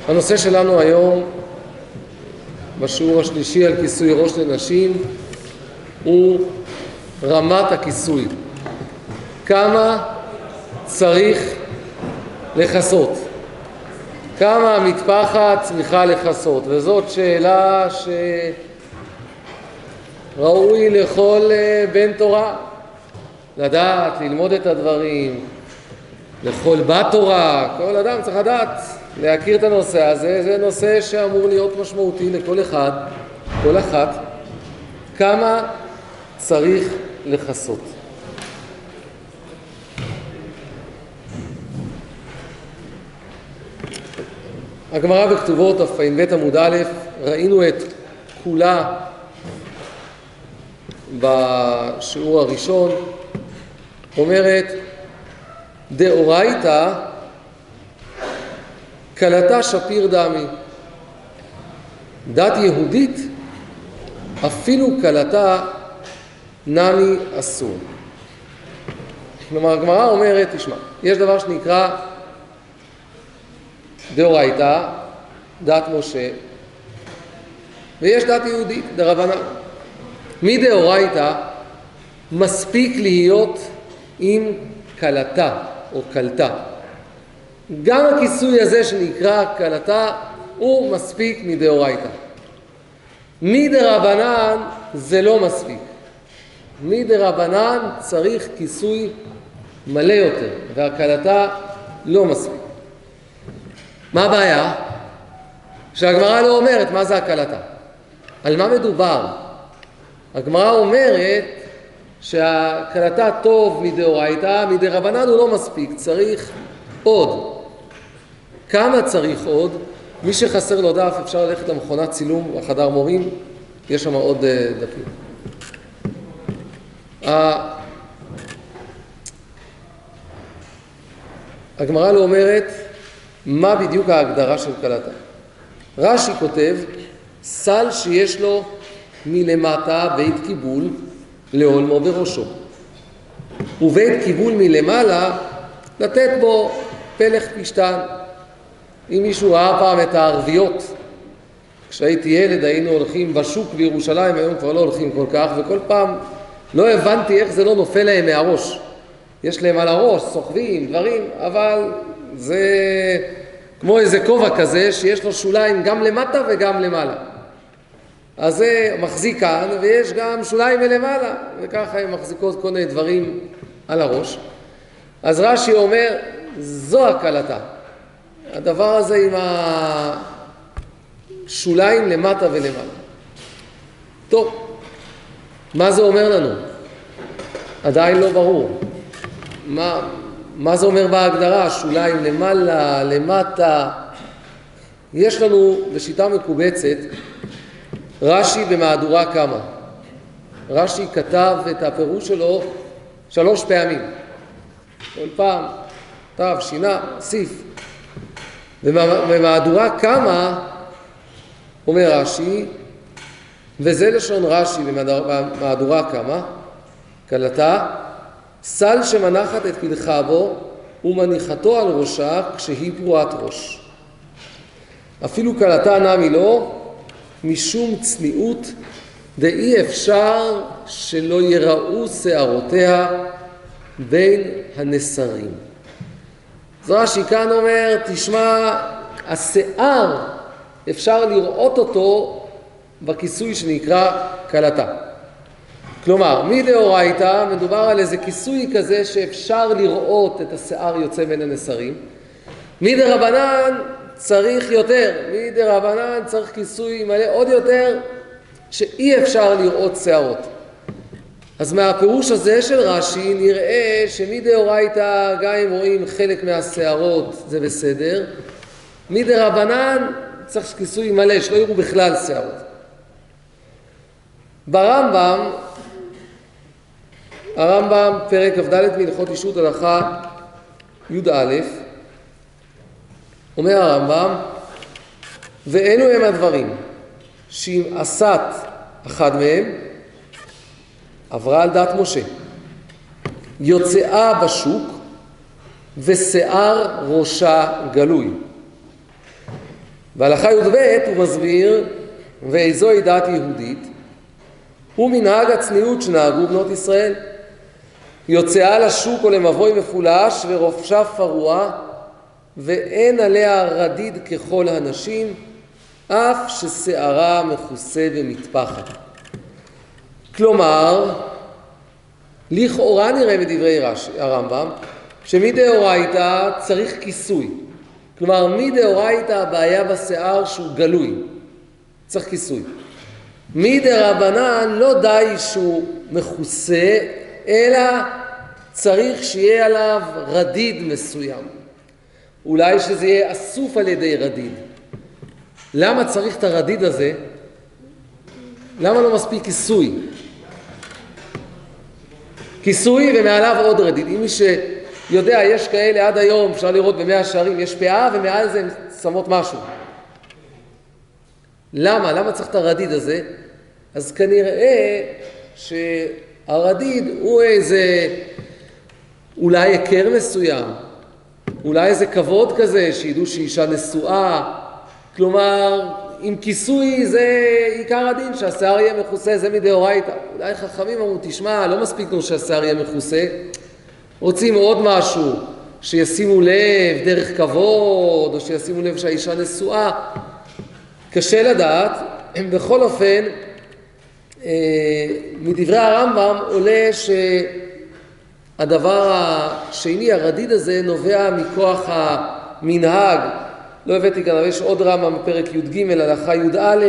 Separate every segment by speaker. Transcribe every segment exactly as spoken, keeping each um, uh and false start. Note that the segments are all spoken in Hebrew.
Speaker 1: הנושא שלנו היום בשיעור השלישי על כיסוי ראש לנשים הוא רמת הכיסוי. כמה צריך לכסות? כמה המטפחת צריכה לכסות? וזאת שאלה שראוי לכל בן תורה לדעת, ללמוד את הדברים, לכל בת תורה, כל אדם צריך לדעת, להכיר את הנושא הזה. זה נושא שאמור להיות משמעותי לכל אחד, כל אחת. כמה צריך לכסות? הגמרא בכתובות ע"ב עמוד א', ראינו את כולה בשיעור הראשון, אומרת דאורייתא כלתה שפיר דמי. דת יהודית אפילו כלתה נמי אסור. כלומר הגמרא אומרת, תשמע, יש דבר שנקרא דאורייתא, דת משה, ויש דת יהודית, דרבנן. מדאורייתא מספיק להיות עם כלתה או כלתה. גם הכיסוי הזה שנקרא כלתה הוא מספיק מדאורייתא. מדרבנן זה לא מספיק. מדרבנן צריך כיסוי מלא יותר, והכלתה לא מספיק. מה הבעיה? שהגמרא לא אומרת מה זה הכלתה. על מה מדובר? הגמרא אומרת שהכלתה טוב מדאורייתא, מדרבנן הוא לא מספיק, צריך עוד. כמה צריך עוד? מי שחסר לו דף אפשר ללכת למכונת צילום בחדר מורים, יש שם עוד דפים. הגמרא לא אומרת מה בדיוק ההגדרה של כלתה. רש"י כותב, סל שיש לו מלמטה בית קיבול להולמו בראשו, ובית קיבול מלמעלה לתת בו פלח פשטן. אם מישהו ראה פעם את הערביות, כשהייתי ילד היינו הולכים בשוק בירושלים, היום כבר לא הולכים כל כך, וכל פעם לא הבנתי איך זה לא נופל להם מהראש. יש להם על הראש, סוחבים, דברים, אבל זה כמו איזה כובע כזה שיש לו שוליים גם למטה וגם למעלה. אז זה מחזיק כאן, ויש גם שוליים מלמעלה, וככה הם מחזיקות כל מיני דברים על הראש. אז רש"י אומר, זו הכלתה. הדבר הזה עם השוליים למטה ולמעלה. טוב, מה זה אומר לנו? עדיין לא ברור. מה, מה זה אומר בהגדרה? שוליים למעלה, למטה. יש לנו בשיטה מקובצת, רש"י במהדורה כמה. רש"י כתב את הפירוש שלו שלוש פעמים. כל פעם, כתב, שינה, סיף. במהדורה כמה, אומר רש"י, וזה לשון רש"י במהדורה כמה, כלתה, סל שמנחת את פלחה בו ומניחתו על ראשה כשהיא פרועת ראש. אפילו כלתה נמי לא, משום צניעות דאי אפשר שלא יראו שערותיה בין הנסרים. אז רש"י כאן אומר, תשמע, השיער אפשר לראות אותו בכיסוי שנקרא כלתה. כלומר, מדאורייתא מדובר על איזה כיסוי כזה שאפשר לראות את השיער יוצא בין הנסרים. מדרבנן צריך יותר, מדרבנן צריך כיסוי מלא עוד יותר שאי אפשר לראות שערות. אז מהפירוש הזה של רש"י נראה שמדאורייתא גם אם רואים חלק מהשערות זה בסדר, מדרבנן צריך כיסוי מלא שלא יראו בכלל שערות. ברמב"ם, הרמב"ם פרק כ"ד מהלכות אישות הלכה י"א, אומר הרמב"ם, ואלו הם הדברים שאם עשת אחד מהם עברה על דת משה, יוצאה בשוק ושיער ראשה גלוי. בהלכה י"ב הוא מסביר, ואיזוהי דת יהודית, הוא מנהג הצניעות שנהגו בנות ישראל. יוצאה לשוק או למבוי מפולש ורופשה פרוע, ואין עליה רדיד ככל הנשים, אף ששערה מכוסה ומטפחת. כלומר, לכאורה נראה בדברי הרמב"ם, שמדאורייתא צריך כיסוי. כלומר, מדאורייתא הבעיה בשיער שהוא גלוי, צריך כיסוי. מדרבנן לא די שהוא מכוסה, אלא צריך שיהיה עליו רדיד מסוים. אולי שזה יהיה אסוף על ידי רדיד. למה צריך את הרדיד הזה? למה לא מספיק כיסוי? כיסוי ומעליו עוד רדיד. אם מי שיודע, יש כאלה עד היום, אפשר לראות במאה השערים, יש פאה ומעל זה שמות משהו. למה? למה צריך את הרדיד הזה? אז כנראה שהרדיד הוא איזה, אולי היכר מסוים, אולי איזה כבוד כזה, שידעו שאישה נשואה. כלומר, עם כיסוי זה עיקר הדין, שהשיער יהיה מכוסה, זה מדאורייתא. אולי חכמים אמרו, תשמע, לא מספיק לנו שהשיער יהיה מכוסה, רוצים עוד משהו, שישימו לב דרך כבוד, או שישימו לב שהאישה נשואה. קשה לדעת. בכל אופן, מדברי הרמב"ם עולה שהדבר השני, הרדיד הזה, נובע מכוח המנהג. לא הבאתי כאן, אבל יש עוד רמב"ם בפרק י"ג, הלכה י"א,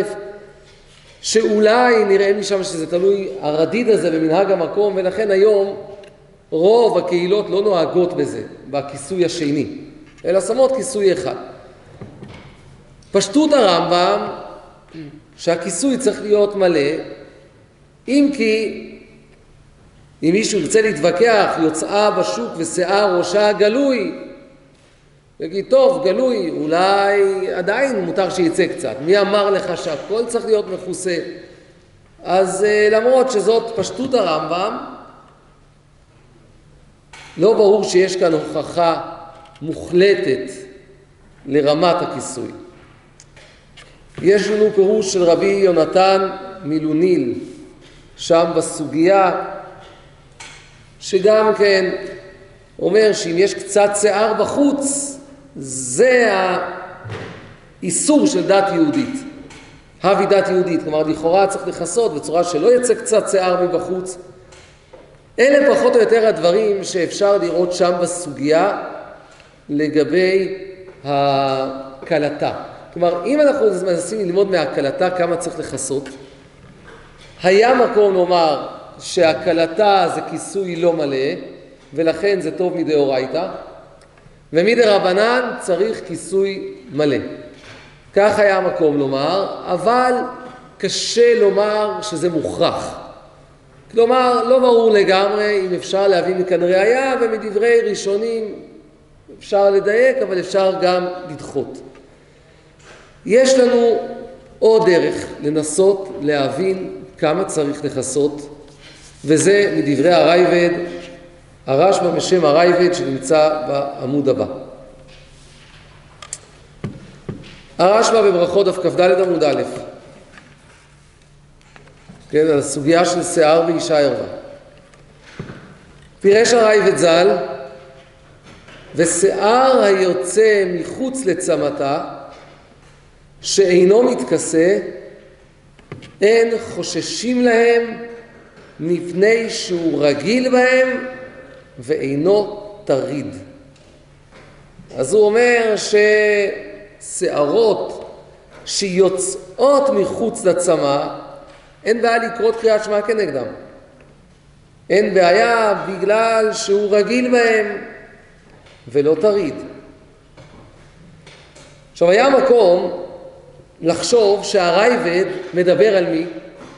Speaker 1: שאולי נראה משם שזה תלוי הרדיד הזה במנהג המקום, ולכן היום רוב הקהילות לא נוהגות בזה, בכיסוי השני, אלא שמות כיסוי אחד. פשטות הרמב"ם, שהכיסוי צריך להיות מלא, אם כי אם מישהו ירצה להתווכח, יוצאה בשוק ושיער ראשה גלוי, יגיד, טוב, גלוי, אולי עדיין מותר שיצא קצת. מי אמר לך שהכל צריך להיות מכוסה? אז למרות שזאת פשטות הרמב"ם, לא ברור שיש כאן הוכחה מוחלטת לרמת הכיסוי. יש לנו פירוש של רבי יונתן מילוניל, שם בסוגיה, שגם כן אומר שאם יש קצת שיער בחוץ, זה האיסור של דת יהודית. הווי דת יהודית, כלומר לכאורה צריך לכסות בצורה שלא יצא קצת שיער מבחוץ. אלה פחות או יותר הדברים שאפשר לראות שם בסוגיה לגבי הקלטה. כלומר, אם אנחנו מנסים ללמוד מהקלטה כמה צריך לכסות, היה מקום לומר שהקלטה זה כיסוי לא מלא, ולכן זה טוב מדאורייתא, ומדרבנן צריך כיסוי מלא. כך היה מקום לומר, אבל קשה לומר שזה מוכרח. כלומר, לא ברור לגמרי אם אפשר להביא מכאן ראיה, ומדברי ראשונים אפשר לדייק, אבל אפשר גם לדחות. יש לנו עוד דרך לנסות להבין כמה צריך לכסות, וזה מדברי הרייבד, הרשב"א בשם הרייבד שנמצא בעמוד הבא. הרשב"א בברכות דף כ"ד עמוד א', כן, על הסוגיה של שיער ואישה ערווה. פירש הרייבד ז"ל, ושיער היוצא מחוץ לצמתה, שאינו מתכסה, אין חוששים להם מפני שהוא רגיל בהם ואינו תריד. אז הוא אומר ששערות שיוצאות מחוץ לצמא, אין בעיה לקרות קריאת שמע כנגדם. אין בעיה בגלל שהוא רגיל בהם ולא תריד. עכשיו היה מקום לחשוב שהרייבד מדבר על מי?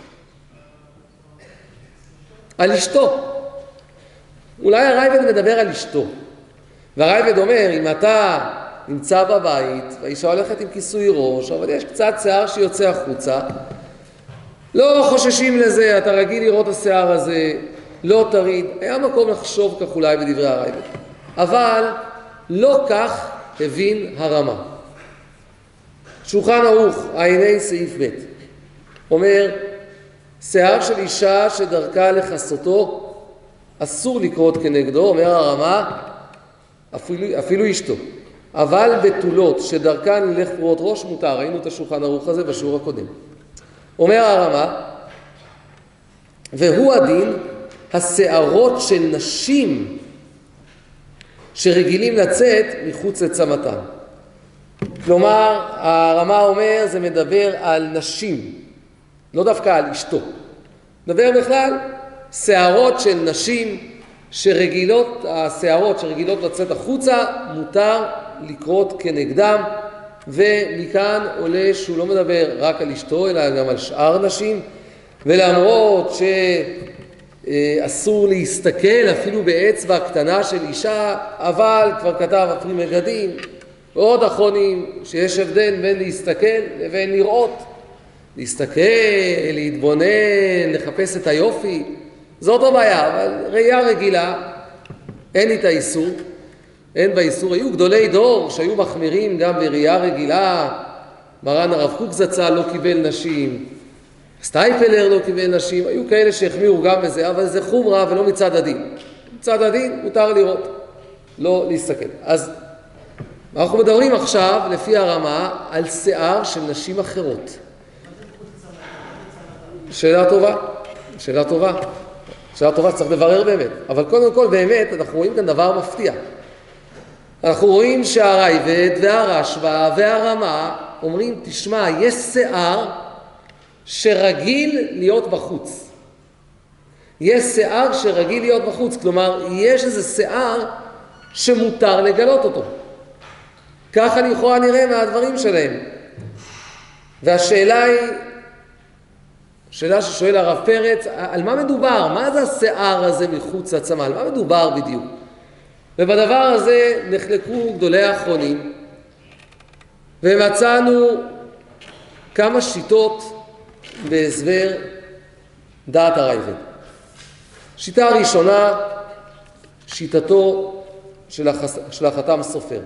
Speaker 1: על אשתו. אולי הרייבד מדבר על אשתו. והרייבד אומר, אם אתה נמצא בבית, והאישה הולכת עם כיסוי ראש, אבל יש קצת שיער שיוצא החוצה, לא חוששים לזה, אתה רגיל לראות השיער הזה, לא תריד. היה מקום לחשוב כך אולי בדברי הרייבד. אבל לא כך הבין הרמה. שולחן ערוך, עייני סעיף ב' אומר, שיער של אישה שדרכה לחסותו, אסור לקרות כנגדו, אומר הרמה, אפילו, אפילו אשתו. אבל בתולות שדרכן ללך פרועות ראש מותר, ראינו את השולחן ערוך הזה בשיעור הקודם. אומר הרמה, והוא הדין, השערות של נשים שרגילים לצאת מחוץ לצמתן. כלומר, הרמה אומר, זה מדבר על נשים, לא דווקא על אשתו. מדבר בכלל, שערות של נשים שרגילות, השערות שרגילות לצאת החוצה, מותר לקרות כנגדם, ומכאן עולה שהוא לא מדבר רק על אשתו, אלא גם על שאר נשים, ולמרות שאסור להסתכל אפילו באצבע קטנה של אישה, אבל כבר כתב הפרי מגדים, ועוד אחרונים שיש הבדל בין להסתכל לבין לראות. להסתכל, להתבונן, לחפש את היופי, זאת הבעיה, אבל ראייה רגילה, אין איתה איסור, אין בה איסור. היו גדולי דור שהיו מחמירים גם בראייה רגילה, מרן הרב קוק זצ"ל לא קיבל נשים, סטייפלר לא קיבל נשים, היו כאלה שהחמירו גם בזה, אבל זה חומרה ולא מצד הדין. מצד הדין מותר לראות, לא להסתכל. אז אנחנו מדברים עכשיו, לפי הרמה, על שיער של נשים אחרות. שאלה טובה, שאלה טובה, שאלה טובה שצריך לברר באמת. אבל קודם כל באמת אנחנו רואים כאן דבר מפתיע. אנחנו רואים שהרייבד והרשב"א והרמה אומרים, תשמע, יש שיער שרגיל להיות בחוץ. יש שיער שרגיל להיות בחוץ, כלומר יש איזה שיער שמותר לגלות אותו. ככה לכאורה נראה מהדברים שלהם. והשאלה היא, שאלה ששואל הרב פרץ, על מה מדובר? מה זה השיער הזה מחוץ לצמא? על מה מדובר בדיוק? ובדבר הזה נחלקו גדולי האחרונים, ומצאנו כמה שיטות בהסבר דעת הרייבד. שיטה ראשונה, שיטתו של, החס... של החתם סופר.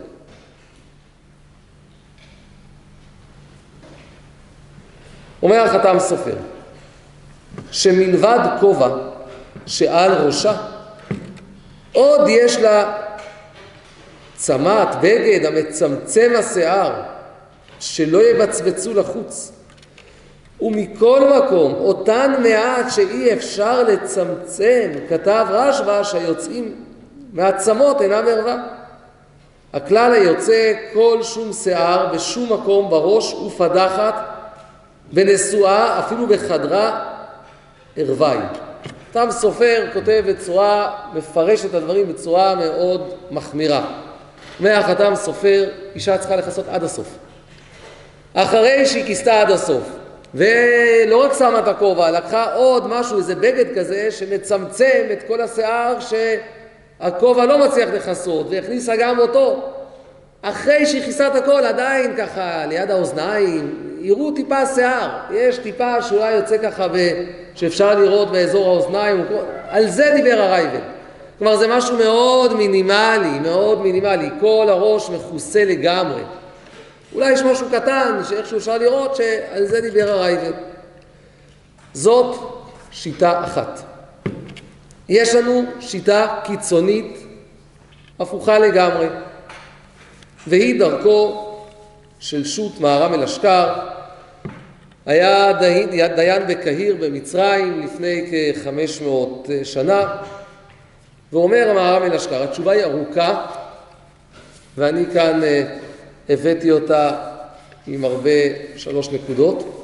Speaker 1: אומר החתם סופר, שמלבד כובע שעל ראשה, עוד יש לה צמת, בגד המצמצם השיער, שלא יבצבצו לחוץ. ומכל מקום, אותן מעט שאי אפשר לצמצם, כתב רשב"א שהיוצאים מהצמות אינם ערווה. הכלל היוצא כל שום שיער בשום מקום בראש ופדחת, בנשואה אפילו בחדרה ערווה היא. חתם סופר כותב בצורה, מפרש את הדברים בצורה מאוד מחמירה. מהחתם סופר, אישה צריכה לכסות עד הסוף. אחרי שהיא כיסתה עד הסוף, ולא רק שמה את הכובע, לקחה עוד משהו, איזה בגד כזה, שמצמצם את כל השיער שהכובע לא מצליח לכסות, והכניסה גם אותו. אחרי שהיא כיסה את הכל, עדיין ככה, ליד האוזניים, יראו טיפה שיער. יש טיפה שאולי יוצא ככה, שאפשר לראות באזור האוזניים. על זה דיבר הרייבד. כלומר, זה משהו מאוד מינימלי, מאוד מינימלי. כל הראש מכוסה לגמרי. אולי יש משהו קטן שאיכשהו אפשר לראות שעל זה דיבר הרייבד. זאת שיטה אחת. יש לנו שיטה קיצונית, הפוכה לגמרי, והיא דרכו של שו"ת מהר"ם אל-אשכר. היה דיין, דיין בקהיר במצרים לפני כ-חמש מאות שנה, ואומר מהר"ם אל-אשכר, התשובה היא ארוכה, ואני כאן הבאתי אותה עם הרבה שלוש נקודות.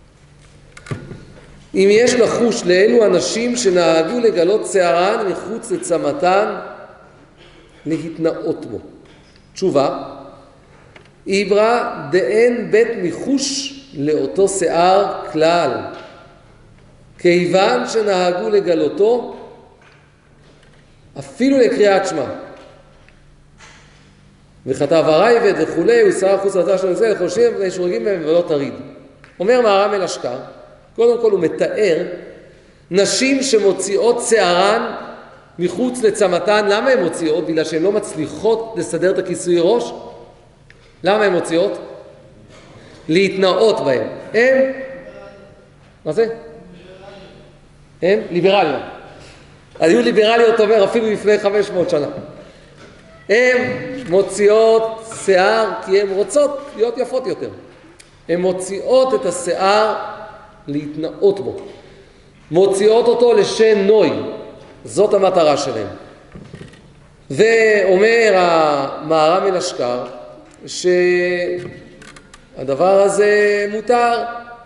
Speaker 1: אם יש לחוש לאלו אנשים שנהגו לגלות שערן מחוץ לצמתן, להתנאות בו. תשובה, איברה דאין בית מחוש לאותו שיער כלל, כיוון שנהגו לגלותו אפילו לקריאת שמע. וכתב הרייבד וכולי, הוא שר חוץ לצד שלו, זה לחושים ושורגים בהם ולא תריד. אומר מהר"ם אל-אשכר, קודם כל הוא מתאר נשים שמוציאות שערן מחוץ לצמתן. למה הן מוציאות? בגלל שהן לא מצליחות לסדר את הכיסוי ראש. למה הן מוציאות? להתנאות בהם. הם, מה זה? הם ליברליות. היו ליברליות, אומר, אפילו לפני חמש מאות שנה. הם מוציאות שיער כי הן רוצות להיות יפות יותר. הן מוציאות את השיער להתנאות בו. מוציאות אותו לשן נוי. זאת המטרה שלהם. ואומר המהר"ם אל אשכר שהדבר הזה מותר.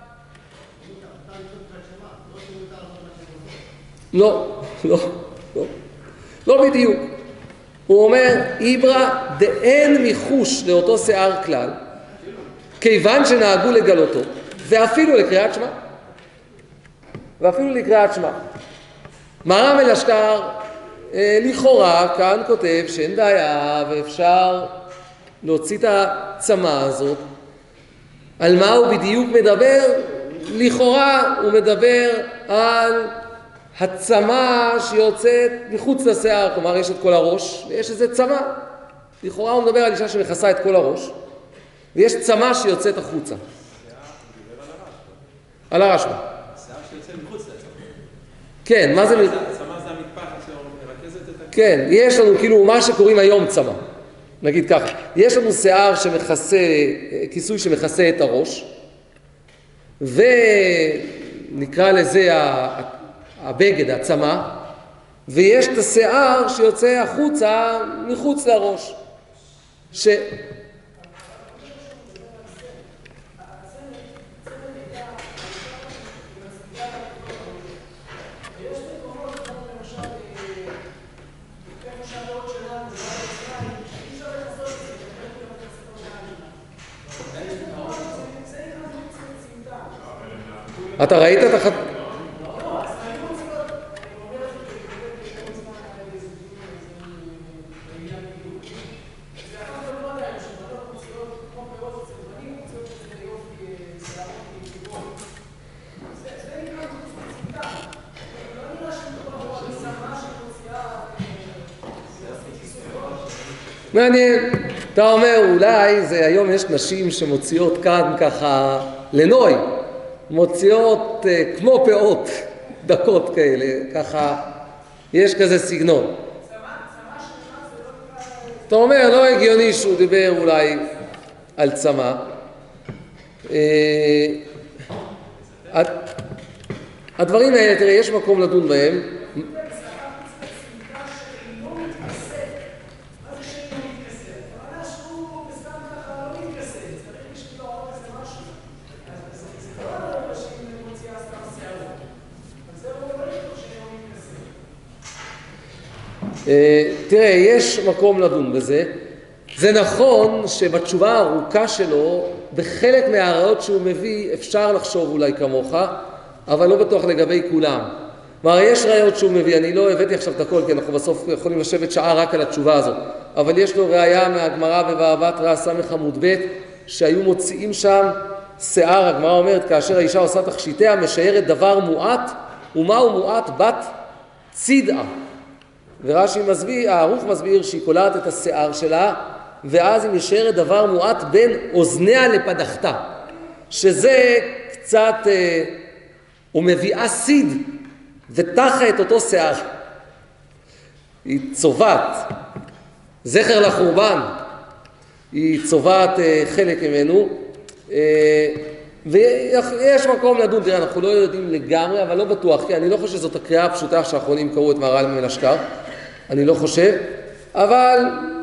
Speaker 1: לא, לא, לא, לא בדיוק. הוא אומר, איברא דאין מיחוש לאותו שיער כלל, כיוון שנהגו לגלותו, ואפילו לקריאת שמע. ואפילו לקריאת שמע. מהר"ם אל אשכר, לכאורה, כאן כותב שאין בעיה ואפשר להוציא את הצמה הזאת. על מה הוא בדיוק מדבר? לכאורה הוא מדבר על הצמה שיוצאת מחוץ לשיער, כלומר יש את כל הראש ויש איזה צמה. לכאורה הוא מדבר על אישה שמכסה את כל הראש ויש צמה שיוצאת החוצה. על הרשב"א.
Speaker 2: השיער שיוצא מחוץ לצמה.
Speaker 1: כן, מה זה?
Speaker 2: הצמה זה המטפחת שמרכזת את ה...
Speaker 1: כן, יש לנו כאילו מה שקוראים היום צמה. נגיד ככה, יש לנו שיער שמכסה, כיסוי שמכסה את הראש, ונקרא לזה הבגד, הצמה, ויש את השיער שיוצא החוצה מחוץ לראש. ש... אתה ראית את החד... מעניין. אתה אומר, אולי זה היום יש נשים שמוציאות כאן ככה לנוי. מוציאות uh, כמו פאות דקות כאלה, ככה יש כזה סגנון. אתה אומר, לא הגיוני שהוא דיבר אולי על צמה. Uh, הדברים האלה, תראה, יש מקום לדון בהם. תראה, יש מקום לדון בזה. זה נכון שבתשובה הארוכה שלו, בחלק מההראות שהוא מביא, אפשר לחשוב אולי כמוך, אבל לא בטוח לגבי כולם. כלומר, יש ראיות שהוא מביא, אני לא הבאתי עכשיו את הכל, כי אנחנו בסוף יכולים לשבת שעה רק על התשובה הזאת, אבל יש לו ראיה מהגמרא בבבא בתרא סמך עמוד ב' שהיו מוציאים שם שיער. הגמרא אומרת, כאשר האישה עושה תכשיטיה, משיירת דבר מועט, ומהו מועט? בת צידעה. ורש"י מסביר, הערוך מסביר שהיא קולעת את השיער שלה, ואז היא משיירת דבר מועט בין אוזניה לפדחתה, שזה קצת, אה, הוא מביאה סיד ותחה את אותו שיער. היא צובעת, זכר לחורבן, היא צובעת אה, חלק ממנו, אה, ויש מקום לדון. תראה, אנחנו לא יודעים לגמרי, אבל לא בטוח, כי אני לא חושב שזאת הקריאה הפשוטה שהאחרונים קראו את מהר"ל אל אשכר, אני לא חושב, אבל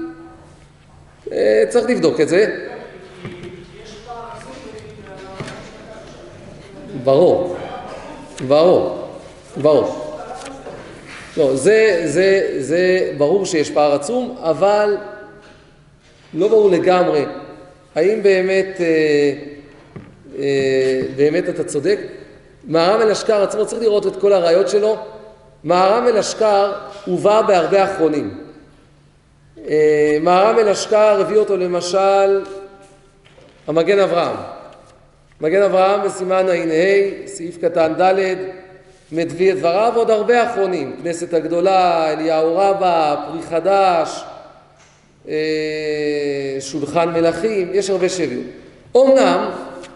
Speaker 1: אה, צריך לבדוק את זה. ברור, ברור, ברור. לא, זה, זה, זה ברור שיש פער עצום, אבל לא ברור לגמרי. האם באמת, אה, אה, באמת אתה צודק? מהר"ם אל אשכר עצמו, צריך לראות את כל הראיות שלו. מהר"ם אל אשכר הובא בהרבה אחרונים. מהר"ם אל אשכר הביא אותו למשל המגן אברהם. מגן אברהם בסימן ע"ה, סעיף קטן ד', מדביא את דבריו, ועוד הרבה אחרונים. כנסת הגדולה, אליהו רבה, פרי חדש, שולחן מלכים, יש הרבה שהביאו. אומנם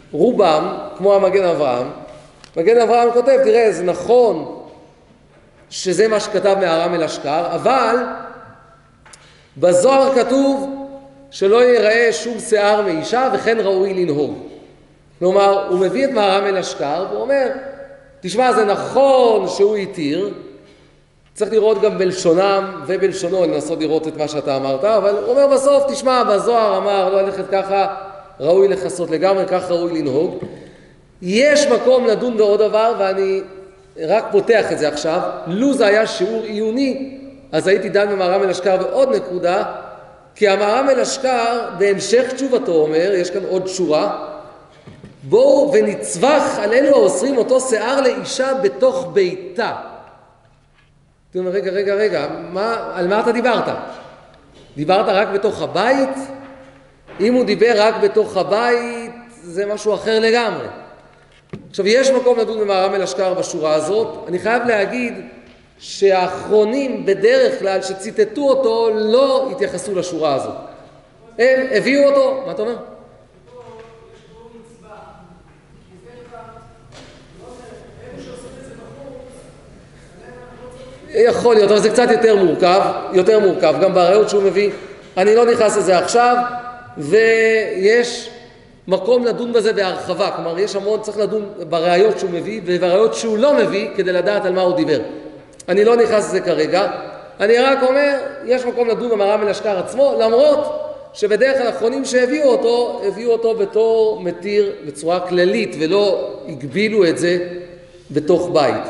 Speaker 1: רובם, כמו המגן אברהם, מגן אברהם כותב, תראה, זה נכון שזה מה שכתב מהר"ם אל אשכר, אבל בזוהר כתוב שלא ייראה שום שיער מאישה וכן ראוי לנהוג. כלומר, הוא מביא את מהר"ם אל אשכר והוא אומר, תשמע, זה נכון שהוא התיר, צריך לראות גם בלשונם ובלשונו, לנסות לראות את מה שאתה אמרת, אבל הוא אומר בסוף, תשמע, בזוהר אמר, לא ללכת ככה, ראוי לחסות לגמרי, כך ראוי לנהוג. יש מקום לדון בעוד דבר, ואני רק פותח את זה עכשיו. לו זה היה שיעור עיוני, אז הייתי דן במהר"ם אל אשכר בעוד נקודה, כי המהר"ם אל אשכר, בהמשך תשובתו אומר, יש כאן עוד שורה, בואו ונצווח על אלו האוסרים אותו שיער לאישה בתוך ביתה. אתה אומר, רגע, רגע, רגע, מה, על מה אתה דיברת? דיברת רק בתוך הבית? אם הוא דיבר רק בתוך הבית, זה משהו אחר לגמרי. עכשיו, יש מקום לדון במהר"ם אל אשכר בשורה הזאת. אני חייב להגיד שהאחרונים בדרך כלל שציטטו אותו לא התייחסו לשורה הזאת. הם הביאו אותו, מה אתה אומר? יכול להיות, אבל זה קצת יותר מורכב, יותר מורכב, גם בראיות שהוא מביא. אני לא נכנס לזה עכשיו, ויש מקום לדון בזה בהרחבה, כלומר יש המון, צריך לדון בראיות שהוא מביא, ובראיות שהוא לא מביא, כדי לדעת על מה הוא דיבר. אני לא נכנס לזה כרגע, אני רק אומר, יש מקום לדון במהר"ם אל אשכר עצמו, למרות שבדרך כלל האחרונים שהביאו אותו, הביאו אותו בתור מתיר בצורה כללית, ולא הגבילו את זה בתוך בית.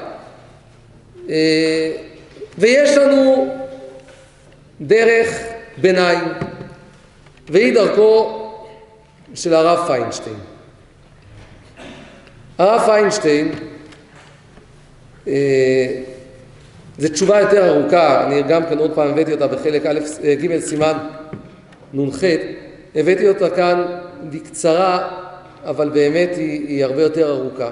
Speaker 1: ויש לנו דרך ביניים, והיא דרכו של הרב פיינשטיין. הרב פיינשטיין, זו תשובה יותר ארוכה, אני גם כאן עוד פעם הבאתי אותה בחלק א' ג' סימן נ"ח, הבאתי אותה כאן בקצרה, אבל באמת היא, היא הרבה יותר ארוכה.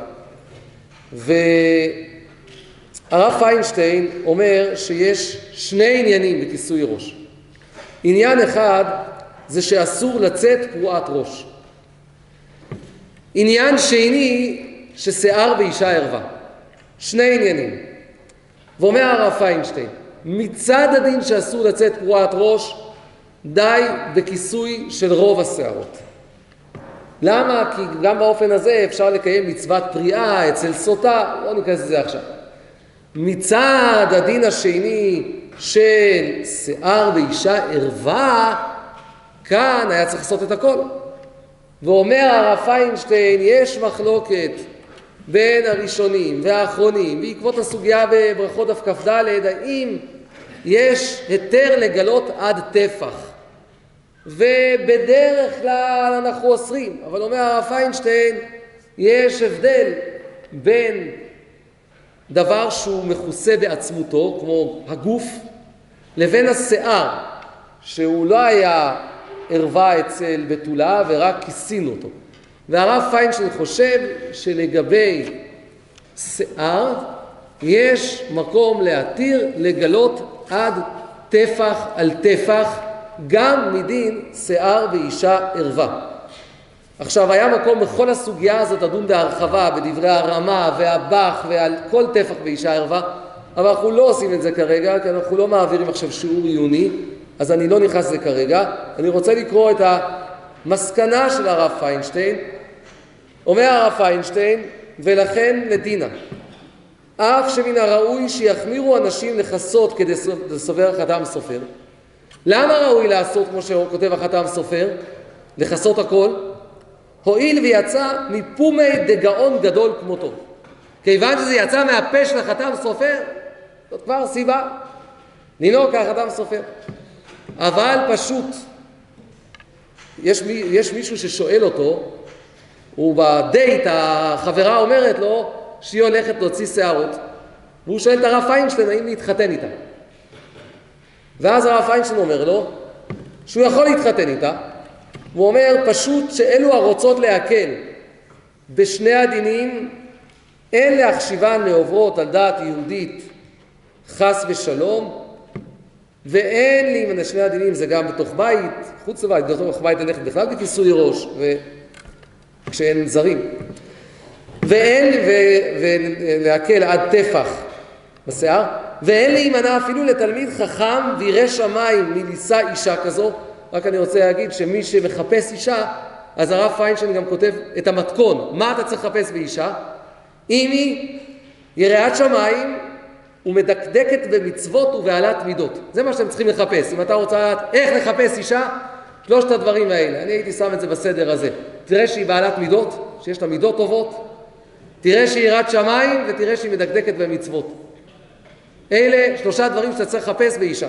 Speaker 1: והרב פיינשטיין אומר שיש שני עניינים בכיסוי ראש. עניין אחד זה שאסור לצאת פרועת ראש. עניין שני ששיער באישה ערווה. שני עניינים. ואומר הרב פיינשטיין, מצד הדין שאסור לצאת פרועת ראש, די בכיסוי של רוב השערות. למה? כי גם באופן הזה אפשר לקיים מצוות פריאה אצל סוטה, לא ניכנס לזה עכשיו. מצד הדין השני של שיער באישה ערווה, כאן היה צריך לעשות את הכל. ואומר הרב פיינשטיין, יש מחלוקת בין הראשונים והאחרונים, בעקבות הסוגיה בברכות דף כ"ד, האם יש היתר לגלות עד טפח. ובדרך כלל אנחנו אוסרים, אבל אומר הרב פיינשטיין, יש הבדל בין דבר שהוא מכוסה בעצמותו, כמו הגוף, לבין השיער, שהוא לא היה ערווה אצל בתולה ורק כיסינו אותו. והרב פיינשטיין חושב שלגבי שיער יש מקום להתיר לגלות עד טפח על טפח, גם מדין שיער ואישה ערווה. עכשיו, היה מקום בכל הסוגיה הזאת לדון בהרחבה, בדברי הרמה והבח ועל כל טפח ואישה ערווה, אבל אנחנו לא עושים את זה כרגע, כי אנחנו לא מעבירים עכשיו שיעור עיוני, אז אני לא נכנס לזה כרגע. אני רוצה לקרוא את המסקנה של הרב פיינשטיין. אומר הרב פיינשטיין, ולכן לדינה, אף שמן הראוי שיחמירו אנשים לחסות כדי לסובר החתם סופר. למה ראוי לעשות כמו שכותב החתם סופר? לחסות הכל? הועיל ויצא מפומי דגאון גדול כמותו. כיוון שזה יצא מהפה של החתם סופר, זאת כבר סיבה לנהוג כחתם סופר. אבל פשוט, יש, מי, יש מישהו ששואל אותו, ובדייט החברה אומרת לו שהיא הולכת להוציא שערות, והוא שואל את הרב פיינשטיין האם להתחתן איתה. ואז הרב פיינשטיין אומר לו שהוא יכול להתחתן איתה, הוא אומר פשוט שאלו הרוצות להקל בשני הדינים, אין להחשיבן לעוברות על דעת יהודית חס ושלום, ואין לי מן שני הדינים, זה גם בתוך בית, חוץ לבית, בתוך בית הלכת בכלל בכיסוי ראש, כשאין זרים. ואין, ולהקל עד טפח בשיער, ואין להימנע אפילו לתלמיד חכם וירא שמיים מלישא אישה כזו. רק אני רוצה להגיד שמי שמחפש אישה, אז הרב פיינשטיין גם כותב את המתכון, מה אתה צריך לחפש באישה? אם היא יראת שמיים ומדקדקת במצוות ובעלת מידות. זה מה שאתם צריכים לחפש. אם אתה רוצה לדעת איך לחפש אישה, שלושת הדברים האלה. אני הייתי שם את זה בסדר הזה. תראה שהיא בעלת מידות, שיש לה מידות טובות, תראה שהיא יראת שמיים ותראה שהיא מדקדקת במצוות. אלה שלושה דברים שאתה צריך לחפש באישה.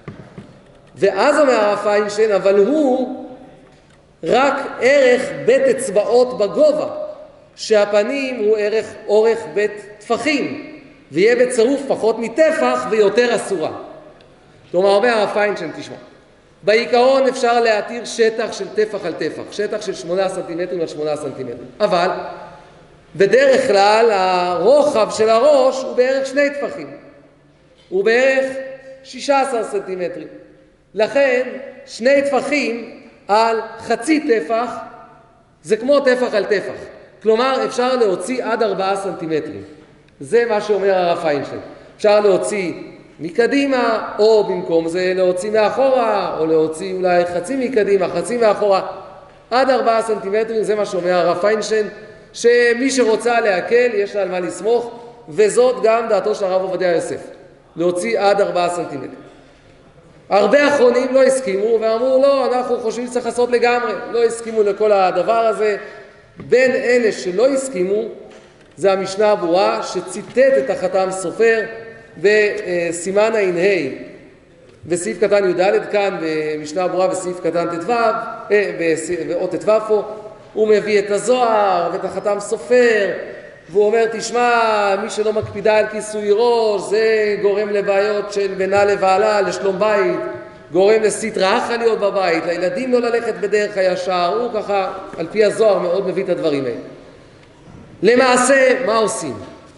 Speaker 1: ואז אומר הרב פיינשטיין, אבל הוא רק ערך בית אצבעות בגובה, שהפנים הוא ערך אורך בית טפחים, ויהיה בצירוף פחות מטפח ויותר אסורה. כלומר, אומר הרב פיינשטיין, תשמע, בעיקרון אפשר להתיר שטח של טפח על טפח, שטח של שמונה סנטימטרים על שמונה סנטימטרים, אבל בדרך כלל הרוחב של הראש הוא בערך שני טפחים, הוא בערך שישה עשר סנטימטרים. לכן שני טפחים על חצי טפח זה כמו טפח על טפח. כלומר אפשר להוציא עד ארבעה סנטימטרים. זה מה שאומר הרב פיינשטיין. אפשר להוציא מקדימה, או במקום זה להוציא מאחורה, או להוציא אולי חצי מקדימה, חצי מאחורה, עד ארבעה סנטימטרים. זה מה שאומר הרב פיינשטיין, שמי שרוצה להקל יש לה על מה לסמוך, וזאת גם דעתו של הרב עובדיה יוסף, להוציא עד ארבעה סנטימטרים. הרבה אחרונים לא הסכימו ואמרו לא, אנחנו חושבים שצריך לעשות לגמרי, לא הסכימו לכל הדבר הזה. בין אלה שלא הסכימו זה המשנה הברורה שציטט את החתם סופר בסימן הע"ה בסעיף קטן י"ד, כאן במשנה הברורה בסעיף קטן ט"ו, באות ט"ו פה הוא מביא את הזוהר ואת החתם סופר, והוא אומר, תשמע, מי שלא מקפידה על כיסוי ראש, זה גורם לבעיות של בינה לבעלה, לשלום בית, גורם לסטרא אחרא להיות בבית, לילדים לא ללכת בדרך הישר. הוא ככה, על פי הזוהר, מאוד מביא את הדברים האלה. למעשה, מה עושים?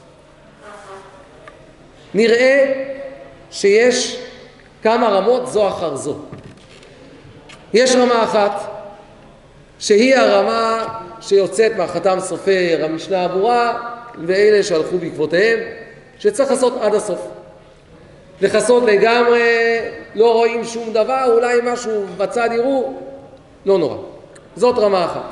Speaker 1: נראה שיש כמה רמות זו אחר זו. יש רמה אחת, שהיא הרמה שיוצאת מהחתם סופר, המשנה הברורה, ואלה שהלכו בעקבותיהם, שצריך לעשות עד הסוף. לחסות לגמרי, לא רואים שום דבר, אולי משהו בצד יראו, לא נורא. זאת רמה אחת.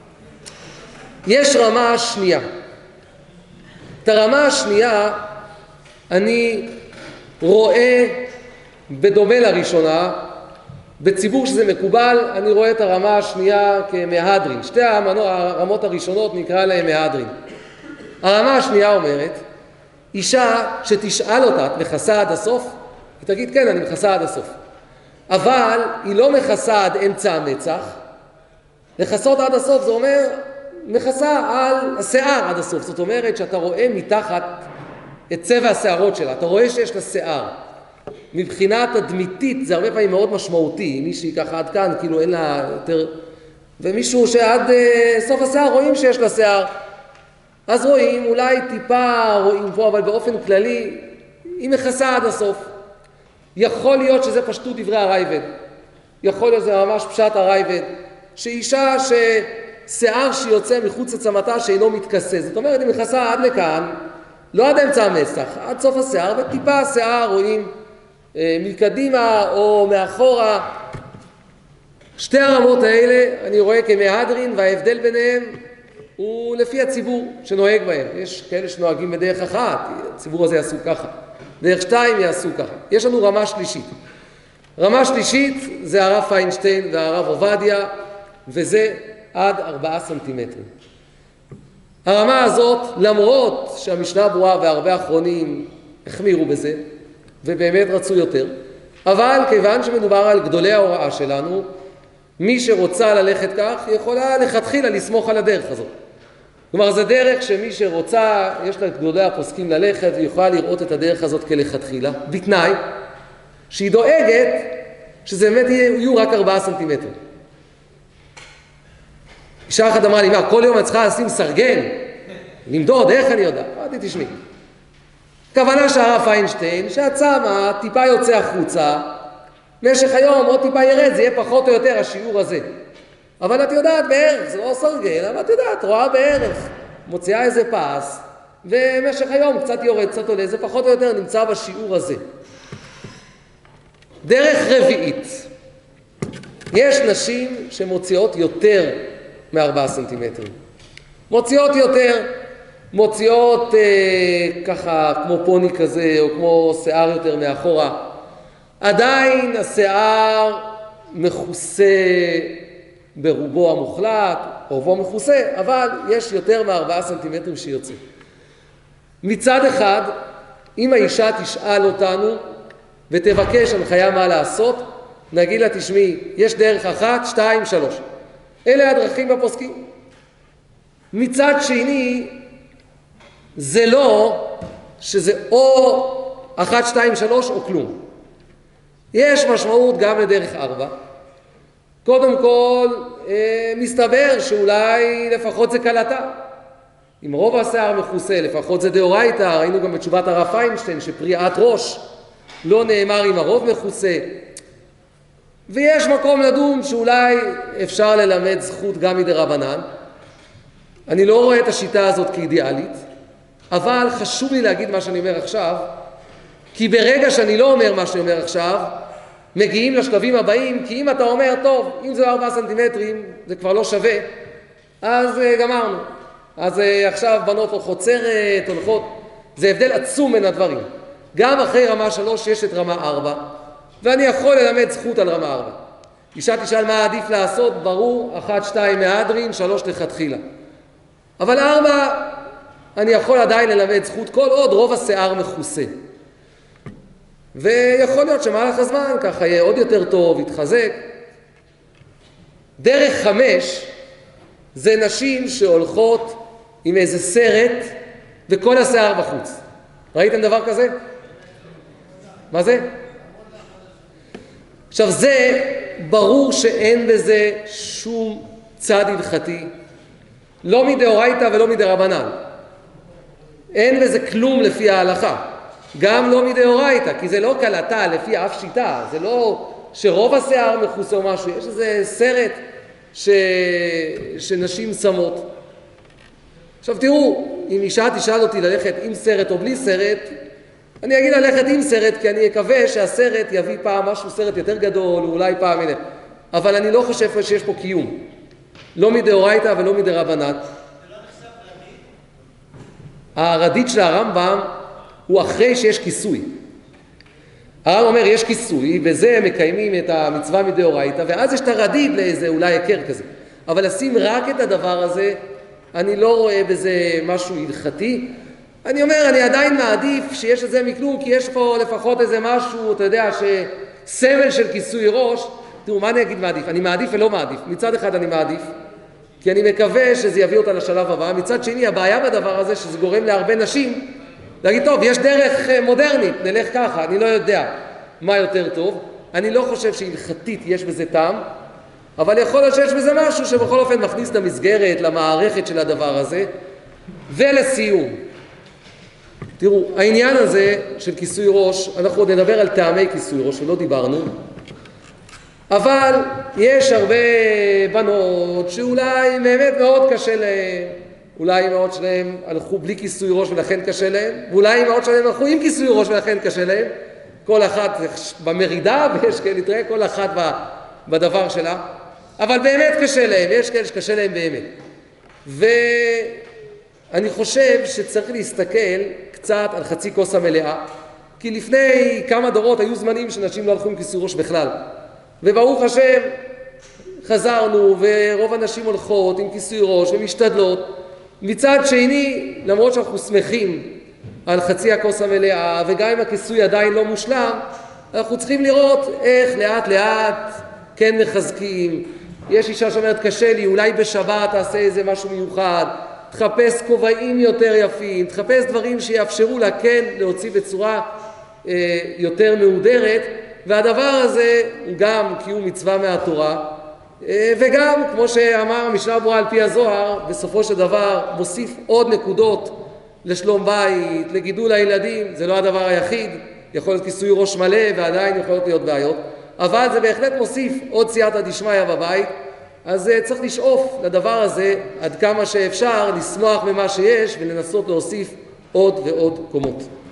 Speaker 1: יש רמה שנייה. את הרמה השנייה אני רואה בדומה לראשונה, בציבור שזה מקובל, אני רואה את הרמה השנייה כמהדרין. שתי הרמות הראשונות נקרא להם מהדרין. הרמה השנייה אומרת, אישה שתשאל אותה, את מכסה עד הסוף? היא תגיד, כן, אני מכסה עד הסוף. אבל היא לא מכסה עד אמצע המצח. לכסות עד הסוף זה אומר, מכסה על השיער עד הסוף. זאת אומרת שאתה רואה מתחת את צבע השערות שלה. אתה רואה שיש לה שיער. מבחינה תדמיתית זה הרבה פעמים מאוד משמעותי. מישהי ככה עד כאן, כאילו אין לה יותר... ומישהו שעד uh, סוף השיער רואים שיש לה שיער. אז רואים, אולי טיפה רואים פה, אבל באופן כללי היא מכסה עד הסוף. יכול להיות שזה פשטות דברי הרייבד. יכול להיות שזה ממש פשט הרייבד. שאישה ששיער שיוצא מחוץ לצמתה שאינו מתכסה. זאת אומרת, היא מכסה עד לכאן, לא עד אמצע המצח, עד סוף השיער, וטיפה השיער רואים אה, מקדימה או מאחורה. שתי הרמות האלה אני רואה כמהדרין, וההבדל ביניהם הוא לפי הציבור שנוהג בהם. יש כאלה שנוהגים בדרך אחת, הציבור הזה יעשו ככה. דרך שתיים יעשו ככה. יש לנו רמה שלישית. רמה שלישית זה הרב פיינשטיין והרב עובדיה, וזה עד ארבעה סנטימטרים. הרמה הזאת, למרות שהמשנה ברורה והרבה אחרונים החמירו בזה, ובאמת רצו יותר, אבל כיוון שמדובר על גדולי ההוראה שלנו, מי שרוצה ללכת כך יכולה לכתחילה לסמוך על הדרך הזאת. כלומר, זה דרך שמי שרוצה, יש לה גדולי הפוסקים ללכת, ויכולה לראות את הדרך הזאת כלכתחילה, בתנאי שהיא דואגת שזה באמת יהיו רק ארבעה סנטימטר. אישה אחת אמרה לי, מה, כל יום אני צריכה לשים סרגל? למדוד, איך אני יודע? אמרתי, תשמעי. כוונה שהרב פיינשטיין, שהצמא טיפה יוצא החוצה, במשך היום עוד טיפה ירד, זה יהיה פחות או יותר השיעור הזה. אבל את יודעת בערך, זה לא סרגל, אבל את יודעת, רואה בערך, מוציאה איזה פס, ומשך היום קצת יורד, קצת עולה, זה פחות או יותר נמצא בשיעור הזה. דרך רביעית, יש נשים שמוציאות יותר מארבעה סנטימטרים. מוציאות יותר, מוציאות אה, ככה כמו פוני כזה, או כמו שיער יותר מאחורה. עדיין השיער מכוסה ברובו המוחלט, רובו מכוסה, אבל יש יותר מארבעה סנטימטרים שיוצא. מצד אחד, אם האישה תשאל אותנו ותבקש הנחיה מה לעשות, נגיד לה, תשמעי, יש דרך אחת, שתיים, שלוש. אלה הדרכים בפוסקים. מצד שני, זה לא שזה או אחת, שתיים, שלוש או כלום. יש משמעות גם לדרך ארבע. קודם כל, אה, מסתבר שאולי לפחות זה קלטה. אם רוב השיער מכוסה, לפחות זה דאורייתא, ראינו גם בתשובת הרב פיינשטיין שפריעת ראש לא נאמר אם הרוב מכוסה. ויש מקום לדון שאולי אפשר ללמד זכות גם מדרבנן. אני לא רואה את השיטה הזאת כאידיאלית, אבל חשוב לי להגיד מה שאני אומר עכשיו, כי ברגע שאני לא אומר מה שאני אומר עכשיו, מגיעים לשלבים הבאים, כי אם אתה אומר, טוב, אם זה ארבעה סנטימטרים, זה כבר לא שווה, אז uh, גמרנו. אז uh, עכשיו בנות הולכות סרט, הולכות, זה הבדל עצום בין הדברים. גם אחרי רמה שלוש יש את רמה ארבע, ואני יכול ללמד זכות על רמה ארבע. אישה תשאל מה עדיף לעשות, ברור, אחת, שתיים מהדרין, שלוש לכתחילה. אבל ארבע, אני יכול עדיין ללמד זכות כל עוד רוב השיער מכוסה. ויכול להיות שמהלך הזמן ככה יהיה עוד יותר טוב, יתחזק. דרך חמש זה נשים שהולכות עם איזה סרט וכל השיער בחוץ. ראיתם דבר כזה? מה זה? עכשיו זה ברור שאין בזה שום צד הלכתי, לא מדאורייתא ולא מדרבנן. אין בזה כלום לפי ההלכה. גם לא מדאורייתא, כי זה לא קלטה לפי אף שיטה, זה לא שרוב השיער מכוסה או משהו, יש איזה סרט ש... שנשים שמות. עכשיו תראו, אם אישה תשאל אותי ללכת עם סרט או בלי סרט, אני אגיד ללכת עם סרט, כי אני אקווה שהסרט יביא פעם משהו, סרט יותר גדול, אולי פעם אלה. אבל אני לא חושב שיש פה קיום. לא מדאורייתא ולא מדרבנן.
Speaker 3: זה לא נחשב רדית?
Speaker 1: הרדית של הרמב"ם הוא אחרי שיש כיסוי. הרמב"ם אומר, יש כיסוי, וזה מקיימים את המצווה מדאורייתא, ואז יש את הרדית לאיזה אולי היכר כזה. אבל לשים רק את הדבר הזה, אני לא רואה בזה משהו הלכתי. אני אומר, אני עדיין מעדיף שיש את זה מכלום, כי יש פה לפחות איזה משהו, אתה יודע, שסמל של כיסוי ראש. תראו, מה אני אגיד מעדיף? אני מעדיף ולא מעדיף. מצד אחד אני מעדיף, כי אני מקווה שזה יביא אותה לשלב הבא. מצד שני, הבעיה בדבר הזה, שזה גורם להרבה נשים, להגיד, טוב, יש דרך מודרנית, נלך ככה, אני לא יודע מה יותר טוב. אני לא חושב שהלכתית יש בזה טעם, אבל יכול להיות שיש בזה משהו שבכל אופן מכניס למסגרת, למערכת של הדבר הזה. ולסיום, תראו, העניין הזה של כיסוי ראש, אנחנו עוד נדבר על טעמי כיסוי ראש, ולא דיברנו, אבל יש הרבה בנות שאולי באמת מאוד קשה להם, אולי אמהות שלהם הלכו בלי כיסוי ראש ולכן קשה להם, ואולי אמהות שלהם הלכו עם כיסוי ראש ולכן קשה להם, כל אחת במרידה, ויש כאלה, תראה, כל אחת בדבר שלה, אבל באמת קשה להם, יש כאלה שקשה להם באמת. ואני חושב שצריך להסתכל קצת על חצי כוס המלאה, כי לפני כמה דורות היו זמנים שנשים לא הלכו עם כיסוי ראש בכלל, וברוך השם חזרנו, ורוב הנשים הולכות עם כיסוי ראש ומשתדלות. מצד שני, למרות שאנחנו שמחים על חצי הכוס המלאה, וגם אם הכיסוי עדיין לא מושלם, אנחנו צריכים לראות איך לאט לאט כן מחזקים. יש אישה שאומרת, קשה לי, אולי בשבת תעשה איזה משהו מיוחד, תחפש כובעים יותר יפים, תחפש דברים שיאפשרו לה כן להוציא בצורה אה, יותר מהודרת, והדבר הזה הוא גם קיום מצווה מהתורה, אה, וגם, כמו שאמר המשנה ברורה על פי הזוהר, בסופו של דבר מוסיף עוד נקודות לשלום בית, לגידול הילדים. זה לא הדבר היחיד, יכול להיות כיסוי ראש מלא ועדיין יכולות להיות בעיות, אבל זה בהחלט מוסיף עוד סייעתא דשמיא בבית, אז צריך לשאוף לדבר הזה עד כמה שאפשר, לשמוח במה שיש ולנסות להוסיף עוד ועוד קומות.